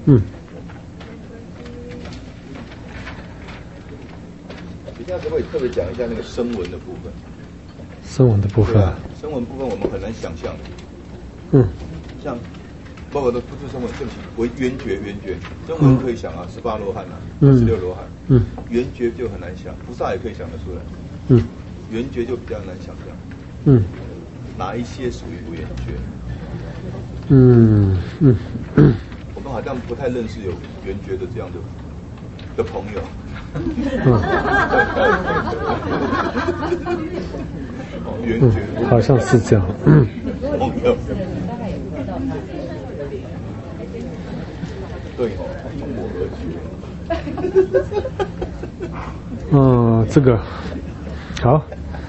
嗯。 你下次会特别讲一下那个声纹的部分。 声纹的部分。 声纹部分我们很难想象。 嗯。 像，包括都不是声纹，对不起，为圆觉，声纹可以想啊，18罗汉啊，16罗汉。嗯。圆觉就很难想，菩萨也可以想得出来。嗯。圆觉就比较难想象。嗯。哪一些属于圆觉？我们好像不太认识有圆觉的这样的朋友。圆觉好像是这样。 对哦， 这个好，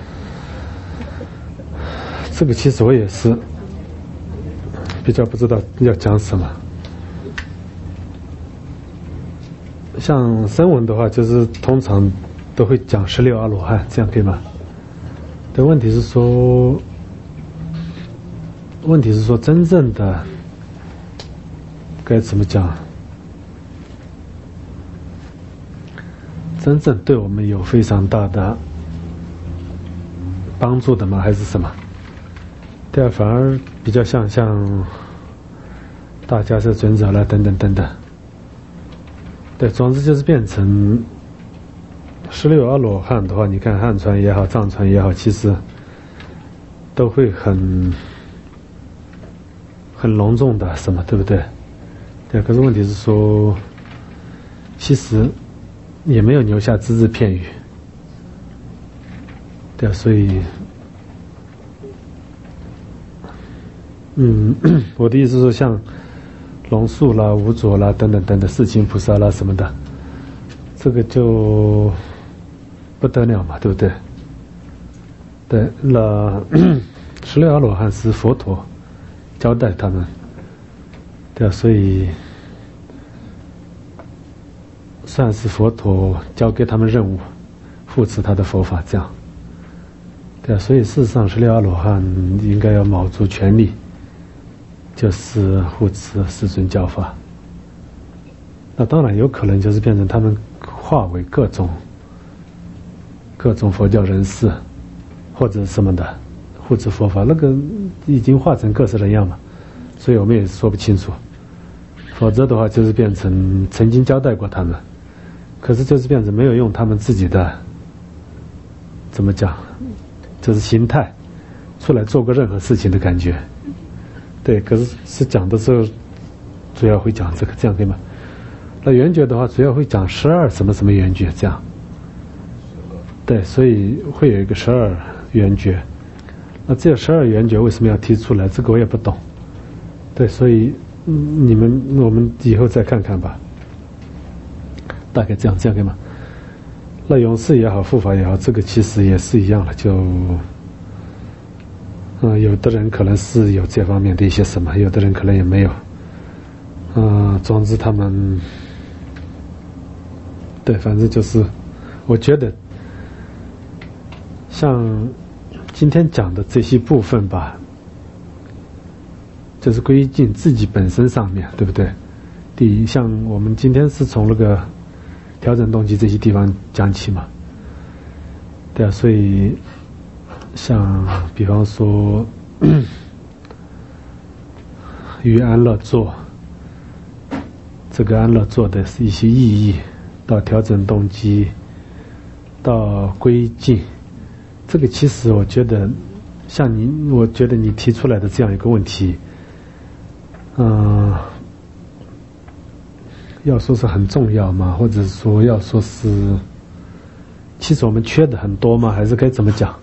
这个其实我也是比较不知道要讲什么。像声闻的话，就是通常都会讲16阿罗汉，这样可以吗？但问题是说，真正的该怎么讲？真正对我们有非常大的帮助的吗？还是什么？对啊，反而比较像大迦叶尊者啦，等等等等。对，总之就是变成16阿罗汉的话，你看汉传也好，藏传也好，其实都会很隆重的什么，对不对？对，可是问题是说，其实也没有留下只字片语。对，所以，我的意思是说，像龙树啦、无着啦等等等等，世亲菩萨啦什么的，这个就不得了嘛，对不对？对，那16阿罗汉是佛陀交代他们，对啊，所以算是佛陀交给他们任务，护持他的佛法，这样。对啊，所以事实上16阿罗汉应该要卯足全力，就是护持世尊教法。那当然有可能就是变成他们化为各种佛教人士或者什么的护持佛法，那个已经化成各式人样嘛，所以我们也说不清楚。否则的话就是变成曾经交代过他们，可是就是变成没有用他们自己的怎么讲，就是心态出来做过任何事情的感觉。对，可是讲的时候主要会讲这个，这样可以吗？那圆觉的话主要会讲12什么什么圆觉，这样。对，所以会有一个12圆觉。那这12圆觉为什么要提出来？这个我也不懂。对，所以我们以后再看看吧。大概这样可以吗？那永世也好，护法也好，这个其实也是一样的，就有的人可能是有这方面的一些什么，有的人可能也没有。总之他们对，反正就是我觉得像今天讲的这些部分吧，就是归进自己本身上面，对不对？第一，像我们今天是从那个调整动机这些地方讲起嘛，对啊，所以像比方说于安乐座，这个安乐座的一些意义，到调整动机，到归进，这个其实我觉得像我觉得你提出来的这样一个问题，要说是很重要吗？或者说要说是其实我们缺的很多吗？还是该怎么讲？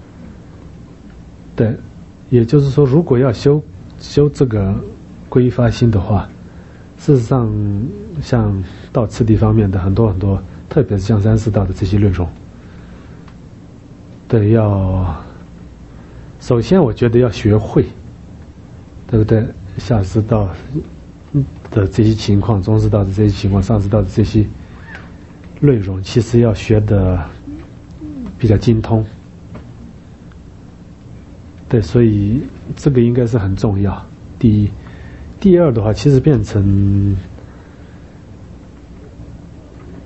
对，也就是说如果要修这个皈依发心的话，事实上像到次第方面的很多很多，特别是像三四道的这些内容，对，首先我觉得要学会，对不对？下士道的这些情况，中士道的这些情况，上士道的这些内容，其实要学的比较精通。对，所以这个应该是很重要。第一，第二的话，其实变成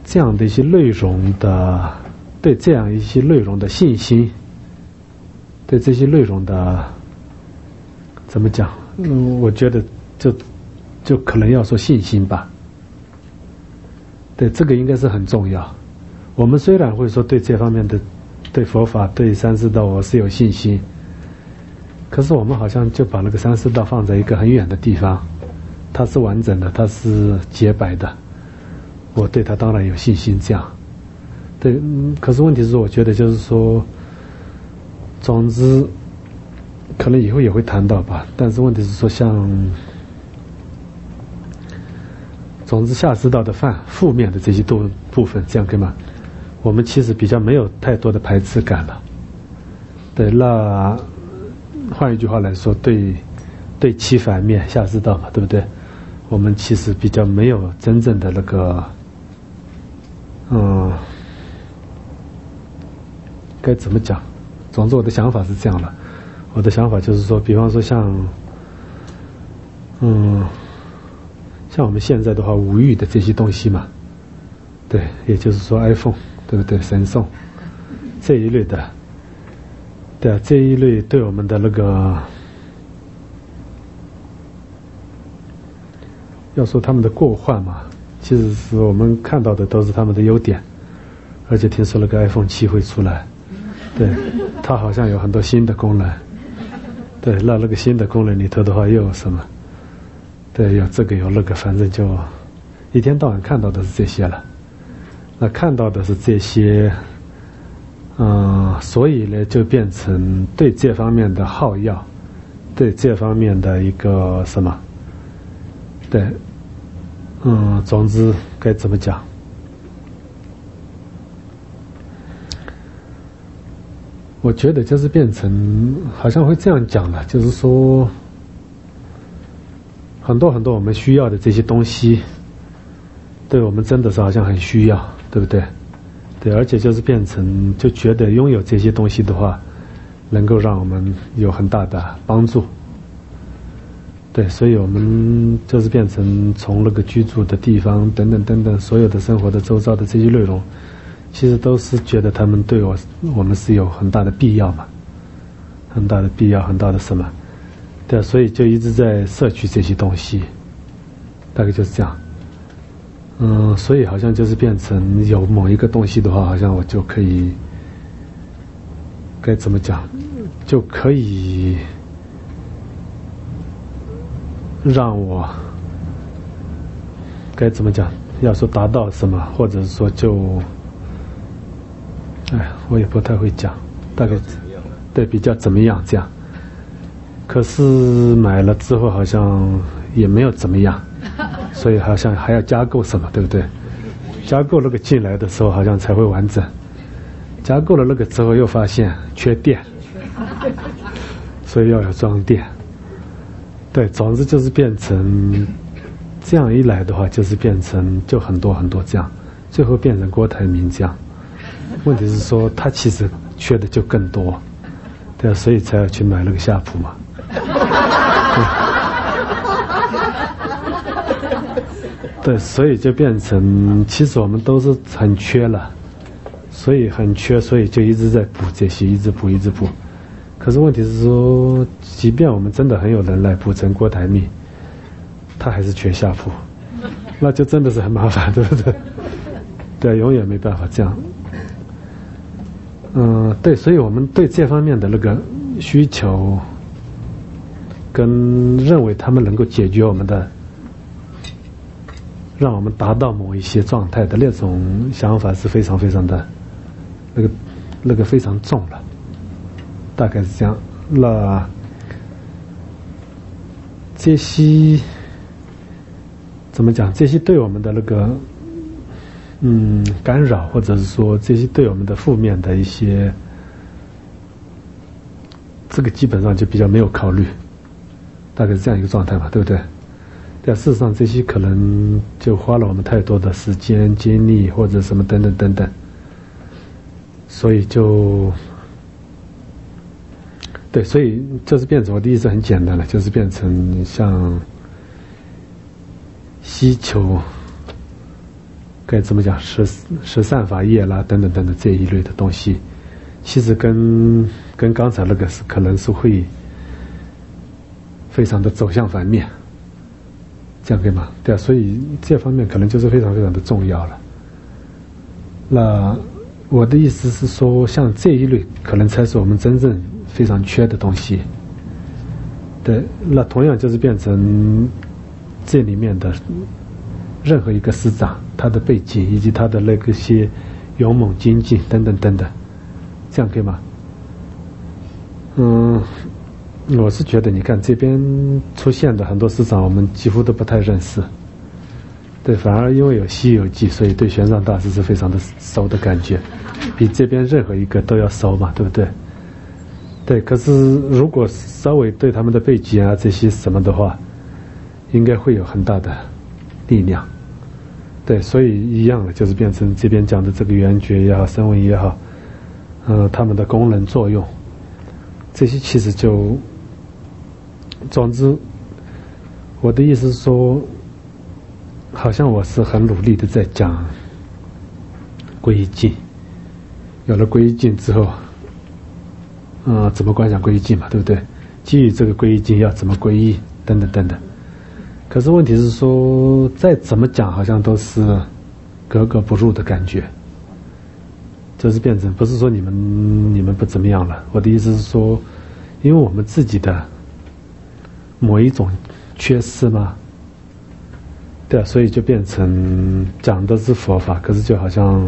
这样的一些内容的，对这样一些内容的信心，对这些内容的怎么讲？我觉得就可能要说信心吧。对，这个应该是很重要。我们虽然会说对这方面的，对佛法、对三世道我是有信心，可是我们好像就把那个三世道放在一个很远的地方，它是完整的，它是洁白的，我对它当然有信心。这样，对，可是问题是，我觉得就是说，总之，可能以后也会谈到吧。但是问题是说，像总之下世道的负面的这些部分，这样可以吗？我们其实比较没有太多的排斥感了。对，那换一句话来说，对其反面下世道嘛，对不对？我们其实比较没有真正的那个，该怎么讲？总之我的想法是这样的。我的想法就是说，比方说像我们现在的话，无欲的这些东西嘛，对，也就是说 iPhone， 对不对？神送这一类的，对啊，这一类对我们的那个，要说他们的过患嘛，其实是我们看到的都是他们的优点，而且听说那个 iPhone 7会出来，对，它好像有很多新的功能，对，那个新的功能里头的话又有什么？对，有这个有那个，反正就一天到晚看到的是这些了。那看到的是这些，所以呢，就变成对这方面的好要，对这方面的一个什么？对，总之该怎么讲？我觉得就是变成好像会这样讲了，就是说。很多我们需要的这些东西，对我们真的是好像很需要，对不对？对，而且就是变成就觉得拥有这些东西的话，能够让我们有很大的帮助。对，所以我们就是变成从那个居住的地方等等所有的生活的周遭的这些内容，其实都是觉得他们对我们是有很大的必要嘛，很大的必要，很大的什么？对啊，所以就一直在摄取这些东西，大概就是这样。所以好像就是变成有某一个东西的话，好像我就可以，该怎么讲，就可以让我该怎么讲？要说达到什么，或者是说就，我也不太会讲，大概对比较怎么样这样。可是买了之后好像也没有怎么样，所以好像还要加购什么，对不对？加购那个进来的时候好像才会完整，加购了那个之后又发现缺电，所以要有装电。对，总之就是变成这样一来的话，就是变成就很多这样，最后变成郭台铭这样。问题是说他其实缺的就更多，对啊，所以才要去买那个夏普嘛。对，所以就变成其实我们都是很缺了，所以很缺，所以就一直在补这些，一直补。可是问题是说，即便我们真的很有能耐补成郭台铭，他还是缺夏普，那就真的是很麻烦，对不对？对，永远没办法这样。对，所以我们对这方面的那个需求，跟认为他们能够解决我们的，让我们达到某一些状态的那种想法是非常的，那个非常重了，大概是这样。那这些怎么讲？这些对我们的那个干扰，或者是说这些对我们的负面的一些，这个基本上就比较没有考虑，大概是这样一个状态嘛，对不对？但事实上这些可能就花了我们太多的时间精力或者什么等等，所以就对，所以就是变成我的意思很简单了，就是变成像希求该怎么讲十善法业啦等等等等这一类的东西，其实跟刚才那个可能是会非常的走向反面，这样可以吗？对啊，所以这方面可能就是非常非常的重要了。那我的意思是说，像这一类可能才是我们真正非常缺的东西。对，那同样就是变成这里面的任何一个师长，他的背景以及他的那个些勇猛精进等等等等，这样可以吗？我是觉得你看这边出现的很多师长，我们几乎都不太认识。对，反而因为有《西游记》，所以对玄奘大师是非常的熟的感觉，比这边任何一个都要熟嘛，对不对？对，可是如果稍微对他们的背景啊这些什么的话，应该会有很大的力量。对，所以一样的，就是变成这边讲的这个圆觉也好，声闻也好，他们的功能作用，这些其实就，总之，我的意思是说，好像我是很努力的在讲皈依境，有了皈依境之后，怎么观想皈依境嘛，对不对？基于这个皈依境要怎么皈依，等等等等。可是问题是说，再怎么讲，好像都是格格不入的感觉。就是变成不是说你们不怎么样了，我的意思是说，因为我们自己的某一种缺失嘛，对啊，所以就变成讲的是佛法，可是就好像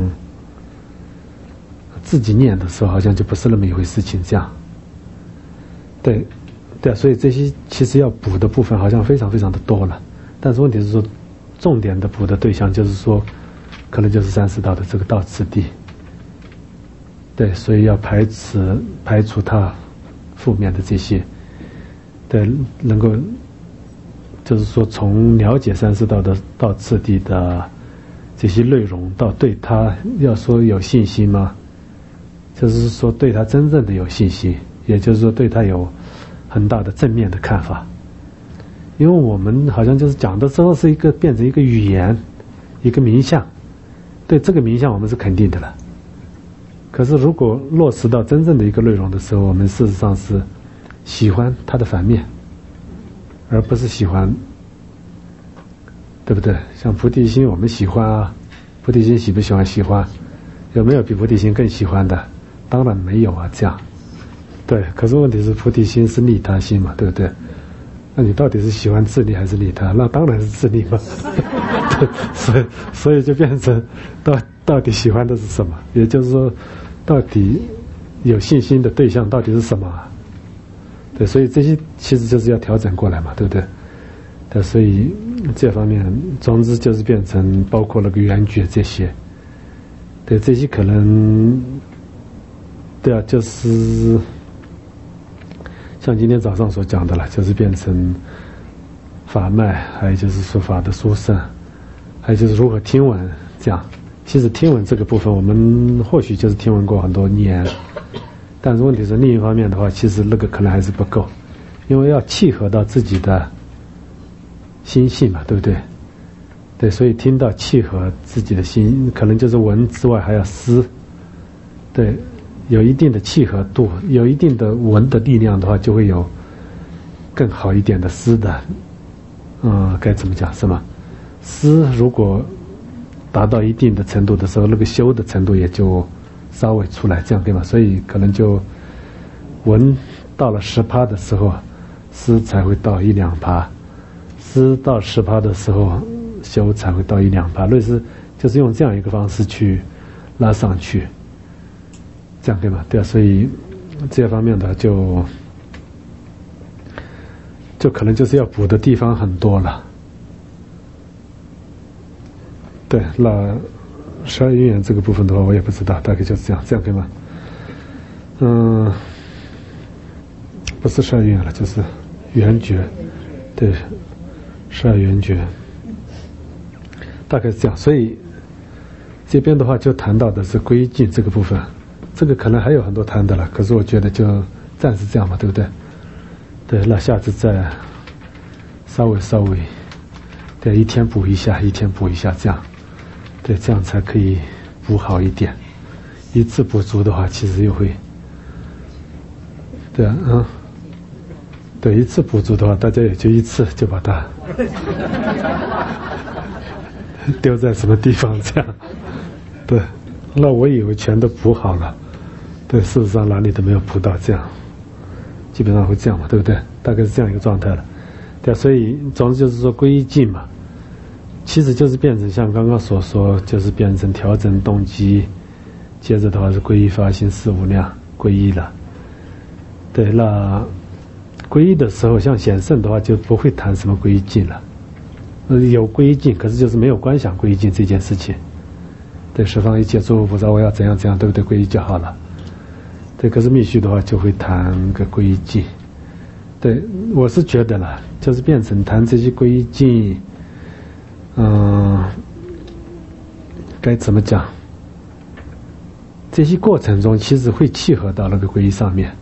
自己念的时候，好像就不是那么一回事情，这样。对，对啊，所以这些其实要补的部分好像非常非常的多了，但是问题是说，重点的补的对象就是说，可能就是三世道的这个道次第。对，所以要排除它负面的这些，对，能够就是说从了解三世道的道次第的这些内容，到对他要说有信心吗？就是说对他真正的有信心，也就是说对他有很大的正面的看法。因为我们好像就是讲的时候是变成一个语言，一个名相，对这个名相我们是肯定的了。可是如果落实到真正的一个内容的时候，我们事实上是喜欢它的反面，而不是喜欢，对不对？像菩提心我们喜欢啊，菩提心喜不喜欢？喜欢。有没有比菩提心更喜欢的？当然没有啊，这样。对，可是问题是菩提心是利他心嘛，对不对？那你到底是喜欢自利还是利他？那当然是自利嘛。所以就变成到底喜欢的是什么？也就是说，到底有信心的对象到底是什么啊？对，所以这些其实就是要调整过来嘛，对不对？对，所以这方面，总之就是变成包括那个圆觉这些，对，这些可能，对啊，就是像今天早上所讲的了，就是变成法脉，还有就是说法的殊胜，还有就是如何听闻这样。其实听闻这个部分，我们或许就是听闻过很多年，但是问题是另一方面的话，其实那个可能还是不够，因为要契合到自己的心性嘛，对不对？对，所以听到契合自己的心，可能就是闻之外还要思，对，有一定的契合度，有一定的闻的力量的话，就会有更好一点的思的，该怎么讲是吗？思如果达到一定的程度的时候，那个修的程度也就稍微出来，这样对吗？所以可能就闻到了10%的时候，思才会到1-2%，思到10%的时候，修才会到1-2%，类似就是用这样一个方式去拉上去，这样对吗？对啊，所以这方面的就可能就是要补的地方很多了。对，那12因缘这个部分的话，我也不知道，大概就是这样可以吗？不是12因缘了，就是缘觉，对，12缘觉，大概是这样。所以这边的话就谈到的是皈依境这个部分，这个可能还有很多谈的了，可是我觉得就暂时这样吧，对不对？对，那下次再稍微，对，一天补一下这样。 对，这样才可以补好一点。一次补足的话，其实又会，对啊，对，一次补足的话，大家也就一次就把它丢在什么地方这样。对，那我以为全都补好了，对，事实上哪里都没有补到，这样基本上会这样嘛，对不对？大概是这样一个状态了。对啊，所以总之就是说皈依境嘛，其实就是变成像刚刚所说，就是变成调整动机，接着的话是皈依发心四无量，皈依了。对，那皈依的时候，像显圣的话就不会谈什么皈依境了，有皈依境，可是就是没有观想皈依境这件事情。对，十方一切诸佛菩萨，我要怎样怎样，对不对？皈依就好了。对，可是密续的话就会谈个皈依境。对，我是觉得啦，就是变成谈这些皈依境，该怎么讲？这些过程中其实会契合到那个皈依上面。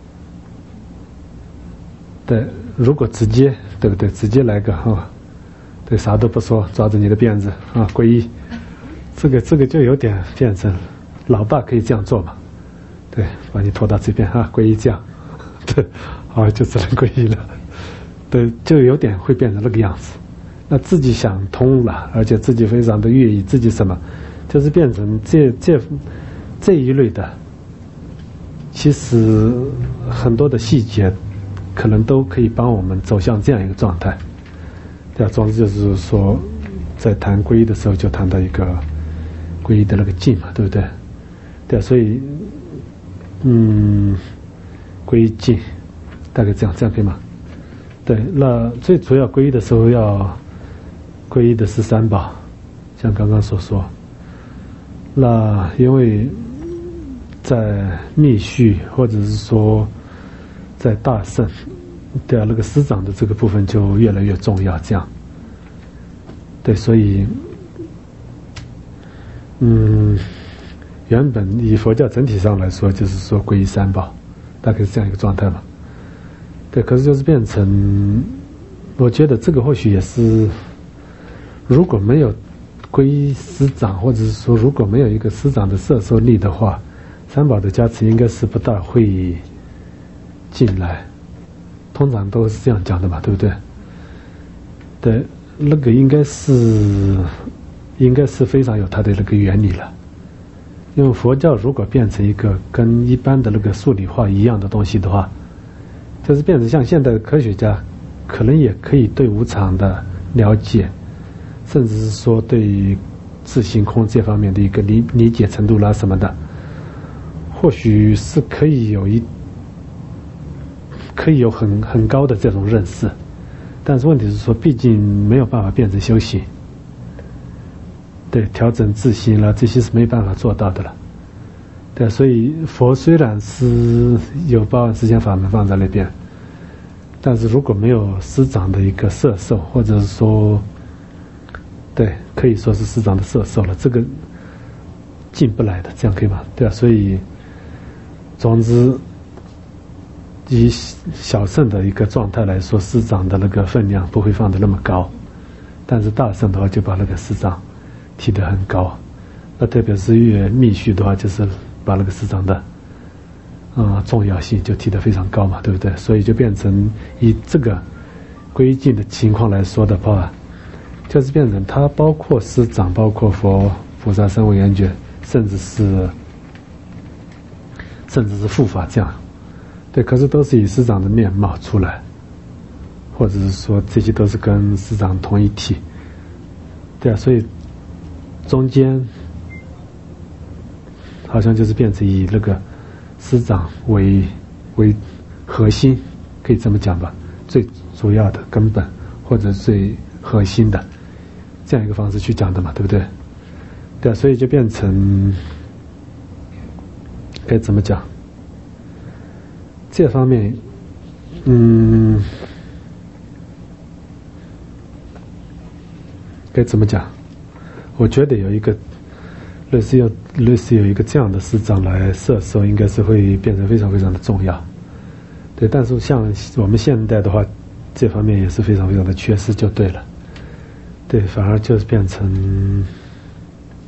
对，如果直接，对不对？直接来个对，啥都不说，抓着你的辫子啊，皈依，这个就有点变成，老爸可以这样做嘛？对，把你拖到这边啊，皈依这样，对，好，就只能皈依了。对，就有点会变成那个样子。那自己想通了，而且自己非常的愿意，自己什么，就是变成这一类的。其实很多的细节，可能都可以帮我们走向这样一个状态。对啊，总之就是说，在谈皈依的时候，就谈到一个皈依的那个境嘛，对不对？对啊，所以，皈依境，大概这样可以吗？对，那最主要皈依的时候要皈依的是三宝，像刚刚所说。那因为在密续或者是说在大圣，对啊，那个师长的这个部分就越来越重要，这样。对，所以，原本以佛教整体上来说，就是说皈依三宝，大概是这样一个状态嘛。对，可是就是变成，我觉得这个或许也是，如果没有皈依师长，或者是说如果没有一个师长的摄受力的话，三宝的加持应该是不大会进来。通常都是这样讲的嘛，对不对？对，那个应该是非常有它的那个原理了。因为佛教如果变成一个跟一般的那个数理化一样的东西的话，就是变成像现代的科学家，可能也可以对无常的了解，甚至是说对于自性空这方面的一个理解程度啦什么的，或许是可以有很高的这种认识，但是问题是说，毕竟没有办法变成修行。对，调整自心了，这些是没办法做到的了。对，所以佛虽然是有8万4千法门放在那边，但是如果没有师长的一个摄受，或者是说，对，可以说是师长的摄受了，这个进不来的，这样可以吗？对啊，所以总之，以小圣的一个状态来说，师长的那个分量不会放得那么高，但是大圣的话就把那个师长提得很高。那特别是越密续的话，就是把那个师长的重要性就提得非常高嘛，对不对？所以就变成以这个皈依境的情况来说的话，就是变成它包括师长，包括佛菩萨声闻缘觉，甚至是护法这样。对，可是都是以师长的面貌出来，或者是说这些都是跟师长同一体。对啊，所以中间好像就是变成以那个师长为核心，可以这么讲吧，最主要的根本或者最核心的这样一个方式去讲的嘛，对不对？对啊，所以就变成该怎么讲？这方面，该怎么讲？我觉得有一个类似有一个这样的师长来摄受，应该是会变成非常非常的重要。对，但是像我们现代的话，这方面也是非常非常的缺失，就对了。对，反而就是变成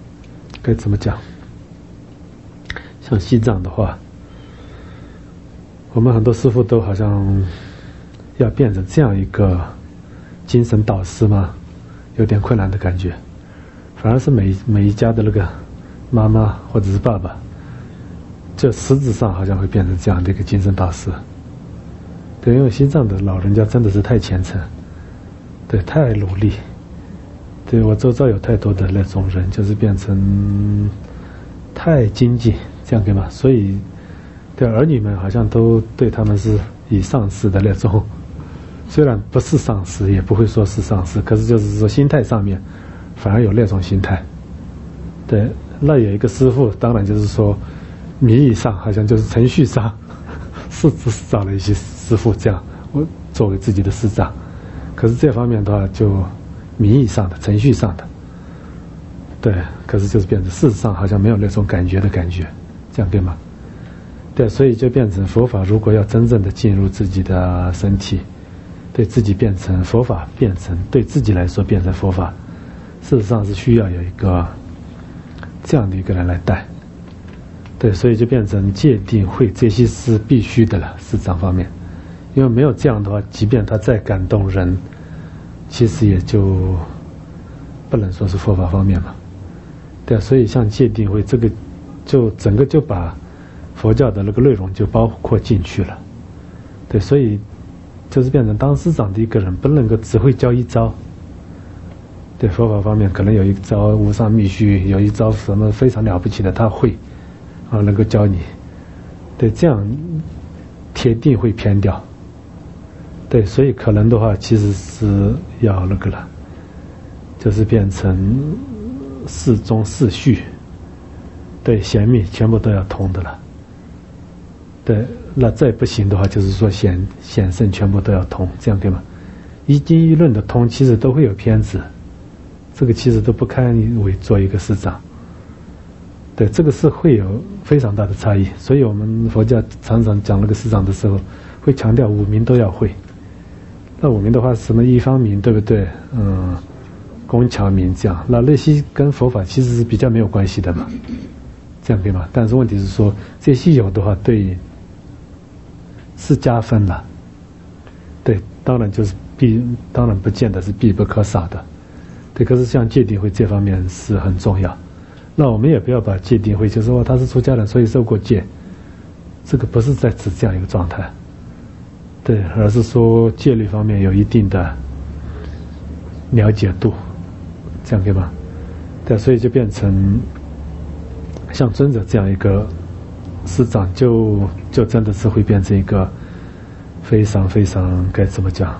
该怎么讲？像西藏的话，我们很多师父都好像要变成这样一个精神导师嘛，有点困难的感觉。反而是每一家的那个妈妈或者是爸爸，这实质上好像会变成这样的一个精神导师。对，因为西藏的老人家真的是太虔诚，对，太努力。对，我周遭有太多的那种人，就是变成太精进，这样对吗？所以，对儿女们好像都对他们是以上师的那种，虽然不是上师，也不会说是上师，可是就是说心态上面，反而有那种心态。对，那有一个师父，当然就是说，名义上好像就是程序上，是找了一些师父这样，我作为自己的师长，可是这方面的话就。名义上的、程序上的，对，可是就是变成事实上好像没有那种感觉的感觉，这样对吗？对，所以就变成佛法，如果要真正的进入自己的身体，对自己变成佛法，变成对自己来说变成佛法，事实上是需要有一个这样的一个人来带。对，所以就变成戒定慧这些是必须的了，师长方面，因为没有这样的话，即便他再感动人。其实也就不能说是佛法方面嘛，对啊，所以像戒定慧这个，就整个就把佛教的那个内容就包括进去了，对，所以就是变成当师长的一个人不能够只会教一招，对，佛法方面可能有一招无上密续，有一招什么非常了不起的他会，能够教你，对，这样铁定会偏掉。对，所以可能的话，其实是要那个了，就是变成事中事序，对，显密全部都要通的了。对，那再不行的话，就是说显圣全部都要通，这样对吗？一经一论的通，其实都会有偏执，这个其实都不堪为做一个师长。对，这个是会有非常大的差异，所以我们佛教常常讲那个师长的时候，会强调五明都要会。那五明的话，什么一方明，对不对？工巧明这样，那些跟佛法其实是比较没有关系的嘛，这样对吗？但是问题是说，这些有的话，对，是加分了。对，当然就是当然不见得是必不可少的。对，可是像戒定慧这方面是很重要。那我们也不要把戒定慧就是说他是出家人，所以受过戒，这个不是在指这样一个状态。对，而是说戒律方面有一定的了解度，这样对吧？对，所以就变成像尊者这样一个师长就真的是会变成一个非常非常该怎么讲？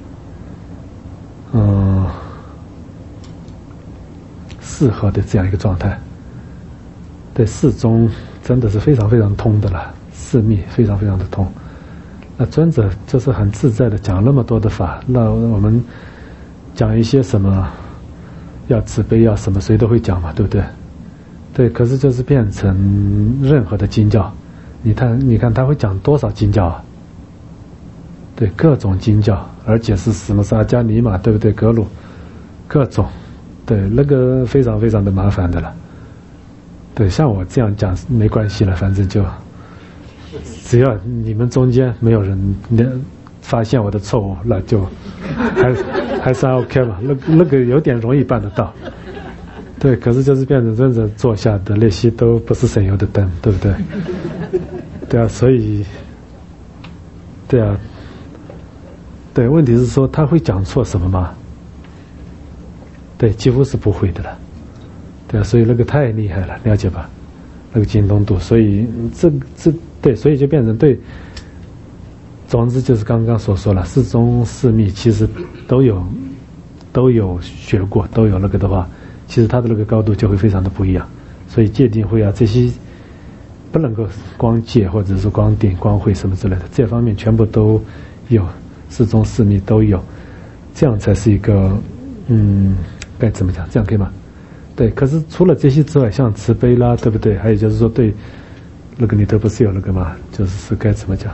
适合的这样一个状态。对，事中真的是非常非常通的了，事密非常非常的通。那尊者就是很自在的讲那么多的法，那我们讲一些什么要慈悲要什么谁都会讲嘛，对不对？对，可是就是变成任何的经教，你看他会讲多少经教啊？对，各种经教，而且是什么沙迦尼玛，对不对？格鲁，各种，对，那个非常非常的麻烦的了。对，像我这样讲没关系了，反正就。只要你们中间没有人发现我的错误，那就还算 OK 嘛。那个有点容易办得到。对，可是就是变成真正坐下的那些都不是省油的灯，对不对？对啊，所以，对啊，对，问题是说他会讲错什么吗？对，几乎是不会的了。对啊，所以那个太厉害了，了解吧？那个精通度，所以这对，所以就变成对。总之就是刚刚所说了，事中事密其实都有学过，都有那个的话，其实它的那个高度就会非常的不一样。所以戒定慧啊这些不能够光戒或者是光定光慧什么之类的，这方面全部都有，事中事密都有，这样才是一个该怎么讲？这样可以吗？对，可是除了这些之外，像慈悲啦，对不对？还有就是说对那个里头不是有那个嘛，就是该怎么讲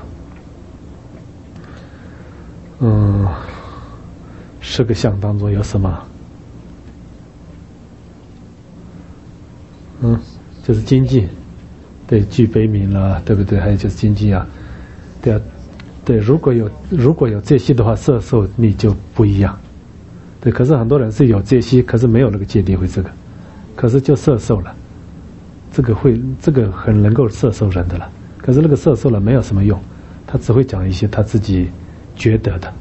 ，10个相当中有什么？ 就是经济，对，具悲悯了，对不对？还有就是经济啊，对啊，对，如果有这些的话，摄受力就不一样。对，可是很多人是有这些，可是没有那个芥蒂会这个，可是就摄受了，这个很能够摄受人的了。可是那个摄受了没有什么用，他只会讲一些他自己觉得的。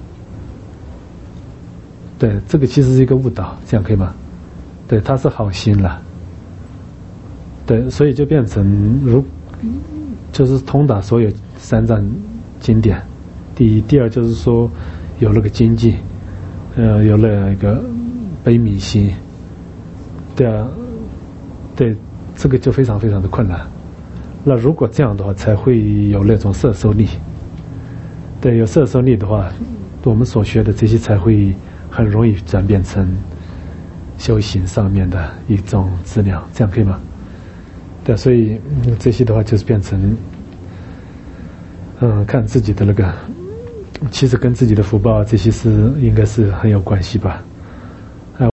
对，这个其实是一个误导，这样可以吗？对，他是好心了。对，所以就变成就是通达所有三藏经典。第一，第二就是说有那个经济，有了一个悲悯心。对啊，对，这个就非常非常的困难。那如果这样的话，才会有那种摄受力。对，有摄受力的话，我们所学的这些才会很容易转变成修行上面的一种质量，这样可以吗？对，所以这些的话就是变成，看自己的那个，其实跟自己的福报这些是应该是很有关系吧。